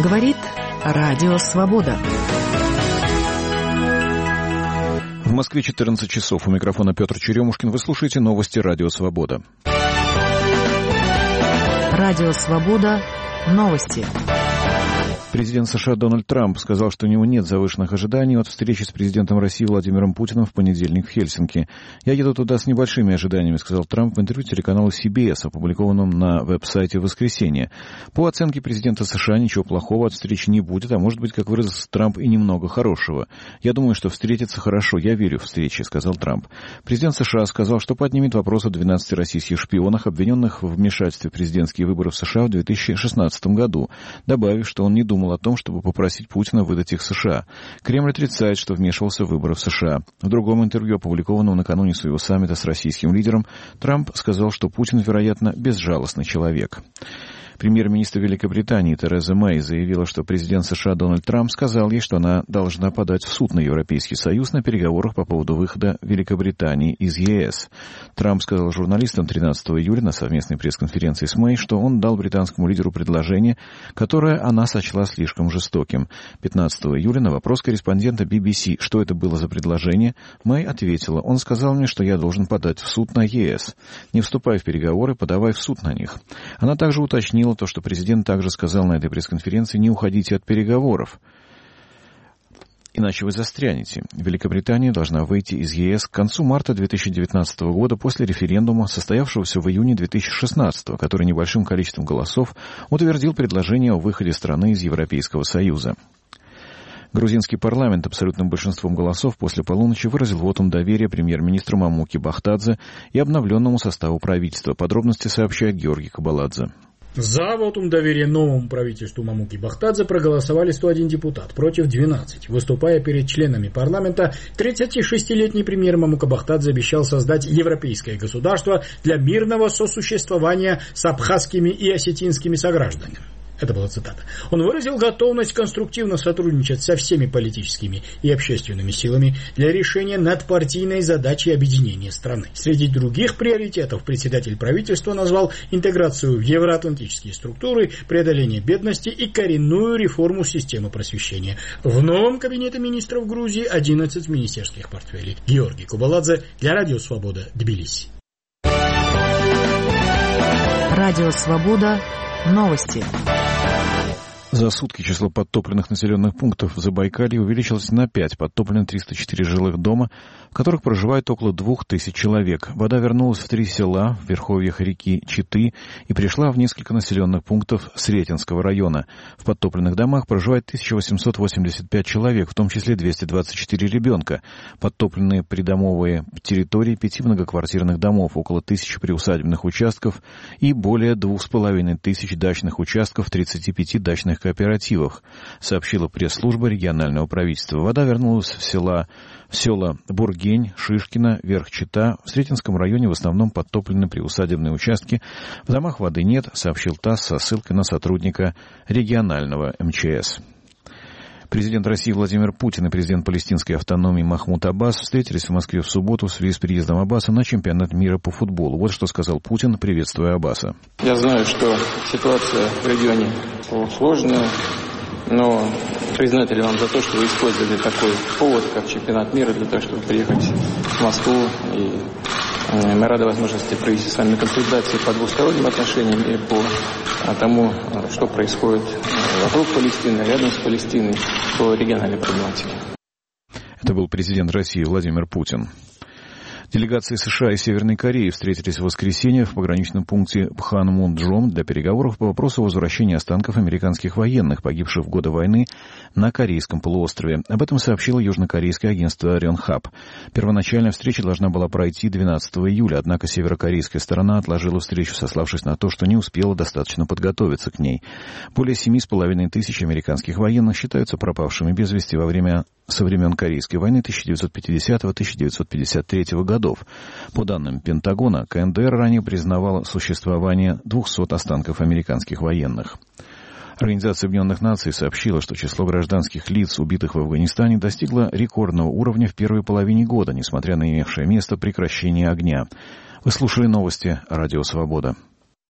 Говорит Радио Свобода. В Москве 14 часов. У микрофона Петр Черемушкин. Вы слушаете новости Радио Свобода. Радио Свобода. Новости. Президент США Дональд Трамп сказал, что у него нет завышенных ожиданий от встречи с президентом России Владимиром Путиным в понедельник в Хельсинки. «Я еду туда с небольшими ожиданиями», — сказал Трамп в интервью телеканалу CBS, опубликованном на веб-сайте в воскресенье. По оценке президента США, ничего плохого от встречи не будет, а может быть, как выразился Трамп, и немного хорошего. «Я думаю, что встретиться хорошо. Я верю в встречи», — сказал Трамп. Президент США сказал, что поднимет вопрос о 12 российских шпионах, обвиненных в вмешательстве в президентские выборы в США в 2016 году, добавив, что он не думал о том, чтобы попросить Путина выдать их США. Кремль отрицает, что вмешивался в выборы в США. В другом интервью, опубликованном накануне своего саммита с российским лидером, Трамп сказал, что Путин, вероятно, безжалостный человек. Премьер-министр Великобритании Тереза Мэй заявила, что президент США Дональд Трамп сказал ей, что она должна подать в суд на Европейский Союз на переговорах по поводу выхода Великобритании из ЕС. Трамп сказал журналистам 13 июля на совместной пресс-конференции с Мэй, что он дал британскому лидеру предложение, которое она сочла слишком жестоким. 15 июля на вопрос корреспондента BBC, что это было за предложение, Мэй ответила: «Он сказал мне, что я должен подать в суд на ЕС. Не вступай в переговоры, подавай в суд на них». Она также уточнила то, что президент также сказал на этой пресс-конференции: «Не уходите от переговоров, иначе вы застрянете». Великобритания должна выйти из ЕС к концу марта 2019 года после референдума, состоявшегося в июне 2016, который небольшим количеством голосов утвердил предложение о выходе страны из Европейского Союза. Грузинский парламент абсолютным большинством голосов после полуночи выразил вотум доверия премьер-министру Мамуке Бахтадзе и обновленному составу правительства. Подробности сообщает Георгий Кабаладзе. За вотум доверия новому правительству Мамуки Бахтадзе проголосовали 101 депутат, против 12. Выступая перед членами парламента, 36-летний премьер Мамука Бахтадзе обещал создать европейское государство для мирного сосуществования с абхазскими и осетинскими согражданами. Это была цитата. Он выразил готовность конструктивно сотрудничать со всеми политическими и общественными силами для решения надпартийной задачи объединения страны. Среди других приоритетов председатель правительства назвал интеграцию в евроатлантические структуры, преодоление бедности и коренную реформу системы просвещения. В новом кабинете министров Грузии 11 министерских портфелей. Георгий Кубаладзе для Радио Свобода, Тбилиси. Радио Свобода. Новости. За сутки число подтопленных населенных пунктов в Забайкалье увеличилось на 5. Подтоплены 304 жилых дома, в которых проживает около 2000 человек. Вода вернулась в 3 села в верховьях реки Читы и пришла в несколько населенных пунктов Сретенского района. В подтопленных домах проживает 1885 человек, в том числе 224 ребенка. Подтопленные придомовые территории 5 многоквартирных домов, около 1000 приусадебных участков и более 2500 дачных участков в 35 дачных кооперативах, сообщила пресс-служба регионального правительства. Вода вернулась в села Бургень, Шишкино, Верх-Чита. В Сретенском районе в основном подтоплены приусадебные участки. В домах воды нет, сообщил ТАСС со ссылкой на сотрудника регионального МЧС. Президент России Владимир Путин и президент палестинской автономии Махмуд Аббас встретились в Москве в субботу в связи с приездом Аббаса на чемпионат мира по футболу. Вот что сказал Путин, приветствуя Аббаса. Я знаю, что ситуация в регионе сложная, но признателен вам за то, что вы использовали такой повод, как чемпионат мира, для того, чтобы приехать в Москву. И мы рады возможности провести с вами консультации по двусторонним отношениям и по тому, что происходит вокруг Палестины, рядом с Палестиной, по региональной проблематике. Это был президент России Владимир Путин. Делегации США и Северной Кореи встретились в воскресенье в пограничном пункте Пханмунджом для переговоров по вопросу возвращения останков американских военных, погибших в годы войны на Корейском полуострове. Об этом сообщило южнокорейское агентство Рёнхап. Первоначальная встреча должна была пройти 12 июля, однако северокорейская сторона отложила встречу, сославшись на то, что не успела достаточно подготовиться к ней. Более 7500 американских военных считаются пропавшими без вести со времен Корейской войны 1950-1953 годов. По данным Пентагона, КНДР ранее признавала существование 200 останков американских военных. Организация Объединенных Наций сообщила, что число гражданских лиц, убитых в Афганистане, достигло рекордного уровня в первой половине года, несмотря на имевшее место прекращение огня. Вы слушали новости Радио Свобода.